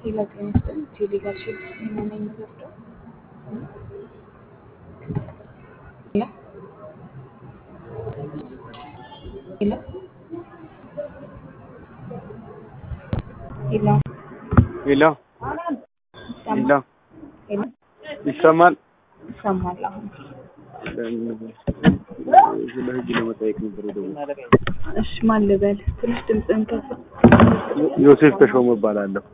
ሌላ ጤና ይስጥልኝ ቴሌጋር ሼልስ ነኝ የምወስደው ሌላ ሌላ ሌላ ሄሎ ሄሎ ይሰማል ይሰማል አሁን ስለዚህ ለመጠየቅ ነበር ደውሎ እሺ ማን ልበል ትንሽ ድምፅህን ከፍ ዮሴፍ ተሾመ እባላለሁ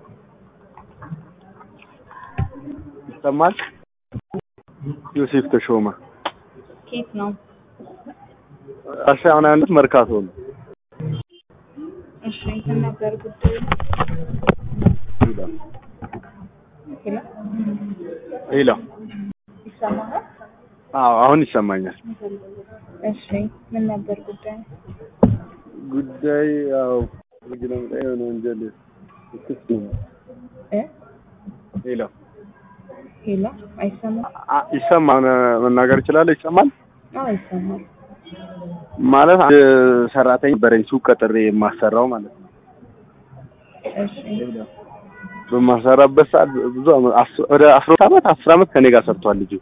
ይሰማል ዮሴፍ ተሾመ ኬት ነው አሻውና አንድ መርካቶ ነው እሺ እንትን ነበር ጉዳዩ ሄሎ ሄሎ ይሰማል አሁን ይሰማኛል እሺ ምን ነበር ጉዳይ ያው ግለም ላይ ነው ወንጀል ክስ ነው ሄሎ ሄሎ አይሰማም ይሰማል መናገር ይችላል ይሰማል ይሰማል ማለት ሰራተኛ በረንቹ ቀጥሬ የማሰራው ማለት ነው እሺ በማሰራበት ሰዓት ብዙ ወደ 10 አመት ከኔ ጋር ሰርቷል ልጁ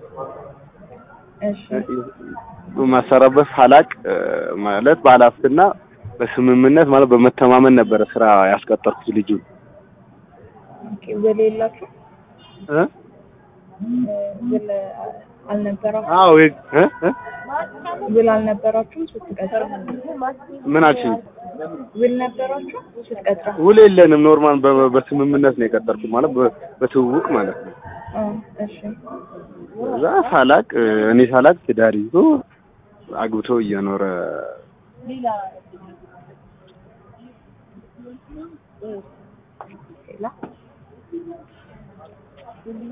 እሺ በማሰራበት ሐላቅ ማለት ባላፍትና በስምምነት ማለት በመተማመን ነበር ስራ ያስቀጠርኩት ልጁ ኦኬ ወለላችሁ ወለ አልነበራችሁ ውል አልነበራችሁም ስትቀጥሩ ምን አልሽኝ ውል ነበራችሁ ስትቀጥሩ ውል የለንም ኖርማል በስምምነት ነው የቀጠርኩት ማለት በትውውቅ ማለት ነው እሺ እዛ ሳላቅ እኔ ሳላቅ ትዳር ይዞ አግብቶ እየኖረ ሌላ